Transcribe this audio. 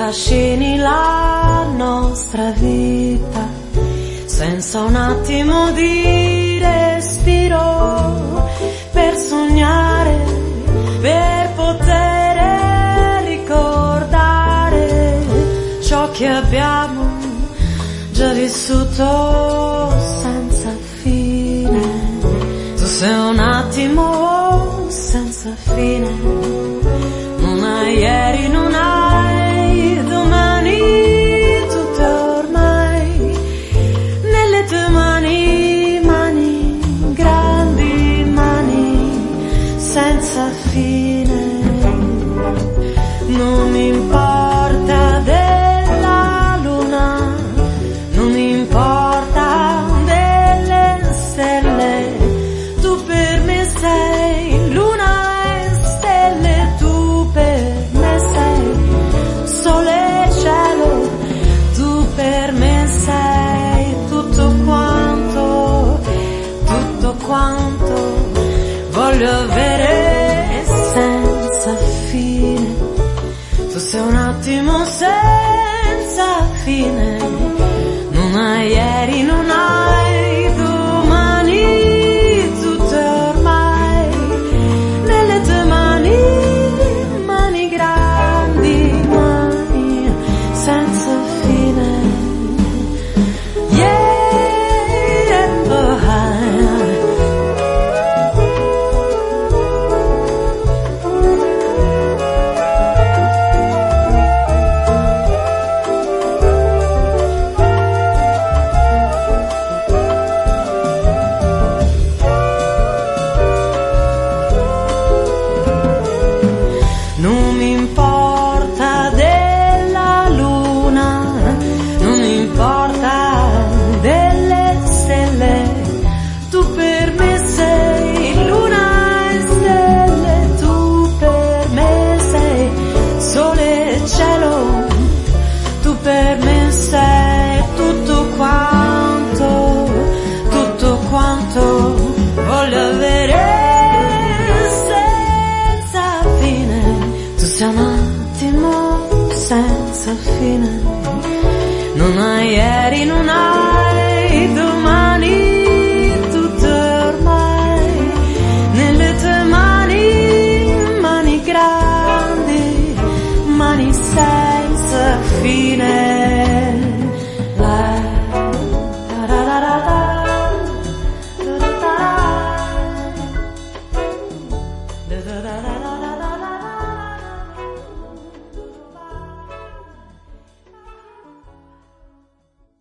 trascini la nostra vita senza un attimo di respiro, per sognare, per poter ricordare ciò che abbiamo già vissuto senza fine. Tu sei un attimo senza fine, non hai ieri, non hai domani, tutto è ormai nelle tue mani, mani, grandi mani, senza fine. Non mi importa della luna, non mi importa delle stelle, tu per me sei luna e stelle, tu per me sei sole e cielo, tu per me sei tutto quanto voglio avere senza fine. Tu sei un attimo senza fine, non hai ieri, non hai domani, tutto è ormai nelle tue mani, mani grandi, mani senza fine. Yeah, non mi importa della luna, non mi importa delle stelle, tu per me sei luna e stelle, tu per me sei sole e cielo, tu per me sei tutto quanto voglio avere senza fine. Tu sei un attimo senza fine, non hai ieri, non hai domani, tutto è ormai nelle tue mani, mani grandi, mani senza fine.